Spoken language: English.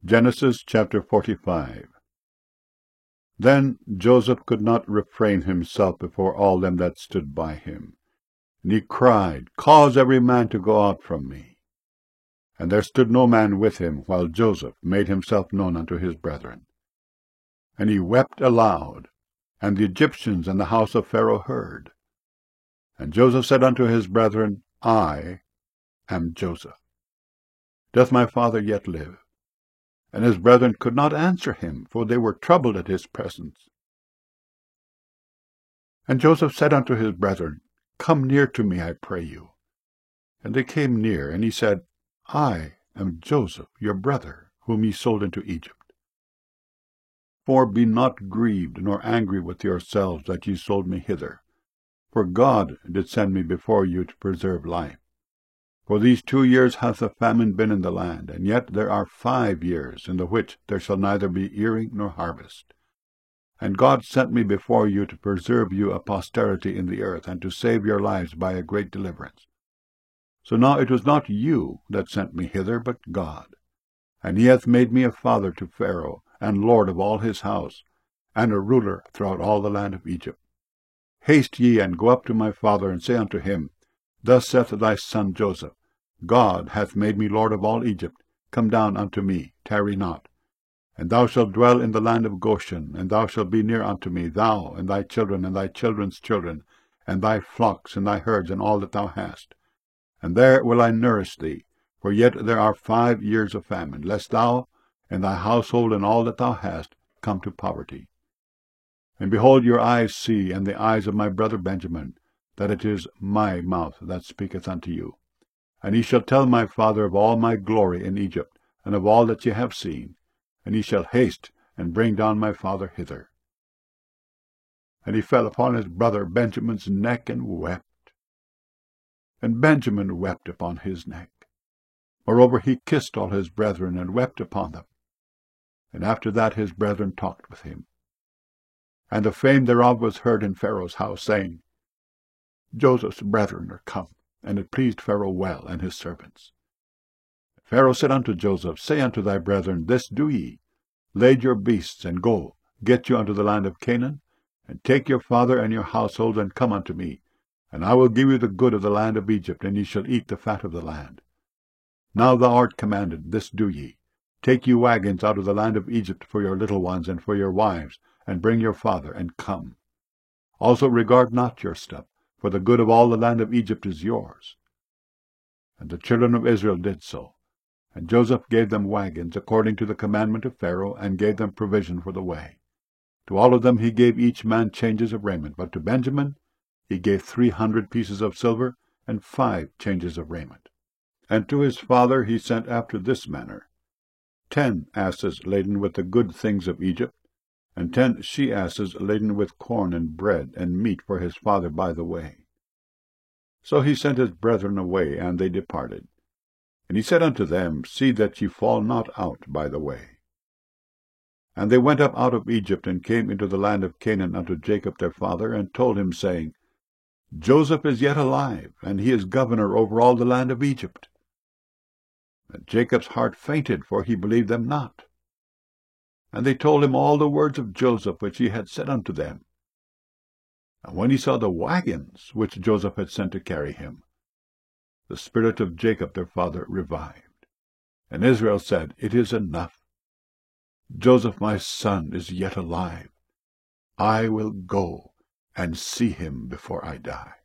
Genesis chapter 45. Then Joseph could not refrain himself before all them that stood by him. And he cried, Cause every man to go out from me. And there stood no man with him, while Joseph made himself known unto his brethren. And he wept aloud, and the Egyptians and the house of Pharaoh heard. And Joseph said unto his brethren, I am Joseph. Doth my father yet live? And his brethren could not answer him, for they were troubled at his presence. And Joseph said unto his brethren, Come near to me, I pray you. And they came near, and he said, I am Joseph, your brother, whom ye sold into Egypt. For be not grieved, nor angry with yourselves that ye sold me hither. For God did send me before you to preserve life. For these 2 years hath a famine been in the land, and yet there are 5 years, in the which there shall neither be earing nor harvest. And God sent me before you to preserve you a posterity in the earth, and to save your lives by a great deliverance. So now it was not you that sent me hither, but God. And he hath made me a father to Pharaoh, and lord of all his house, and a ruler throughout all the land of Egypt. Haste ye, and go up to my father, and say unto him, Thus saith thy son Joseph, God hath made me lord of all Egypt. Come down unto me, tarry not. And thou shalt dwell in the land of Goshen, and thou shalt be near unto me, thou, and thy children, and thy children's children, and thy flocks, and thy herds, and all that thou hast. And there will I nourish thee, for yet there are 5 years of famine, lest thou, and thy household, and all that thou hast, come to poverty. And behold, your eyes see, and the eyes of my brother Benjamin, that it is my mouth that speaketh unto you. And ye shall tell my father of all my glory in Egypt, and of all that ye have seen, and ye shall haste and bring down my father hither. And he fell upon his brother Benjamin's neck and wept. And Benjamin wept upon his neck. Moreover, he kissed all his brethren, and wept upon them. And after that his brethren talked with him. And the fame thereof was heard in Pharaoh's house, saying, Joseph's brethren are come, and it pleased Pharaoh well, and his servants. Pharaoh said unto Joseph, Say unto thy brethren, This do ye, lade your beasts, and go, get you unto the land of Canaan, and take your father and your household, and come unto me, and I will give you the good of the land of Egypt, and ye shall eat the fat of the land. Now thou art commanded, this do ye, take you wagons out of the land of Egypt for your little ones, and for your wives, and bring your father, and come. Also regard not your stuff, for the good of all the land of Egypt is yours. And the children of Israel did so. And Joseph gave them wagons, according to the commandment of Pharaoh, and gave them provision for the way. To all of them he gave each man changes of raiment, but to Benjamin he gave 300 pieces of silver, and 5 changes of raiment. And to his father he sent after this manner: 10 asses laden with the good things of Egypt, and 10 she-asses laden with corn and bread and meat for his father by the way. So he sent his brethren away, and they departed. And he said unto them, See that ye fall not out by the way. And they went up out of Egypt, and came into the land of Canaan unto Jacob their father, and told him, saying, Joseph is yet alive, and he is governor over all the land of Egypt. And Jacob's heart fainted, for he believed them not. And they told him all the words of Joseph which he had said unto them. And when he saw the wagons which Joseph had sent to carry him, the spirit of Jacob their father revived. And Israel said, It is enough. Joseph my son is yet alive. I will go and see him before I die.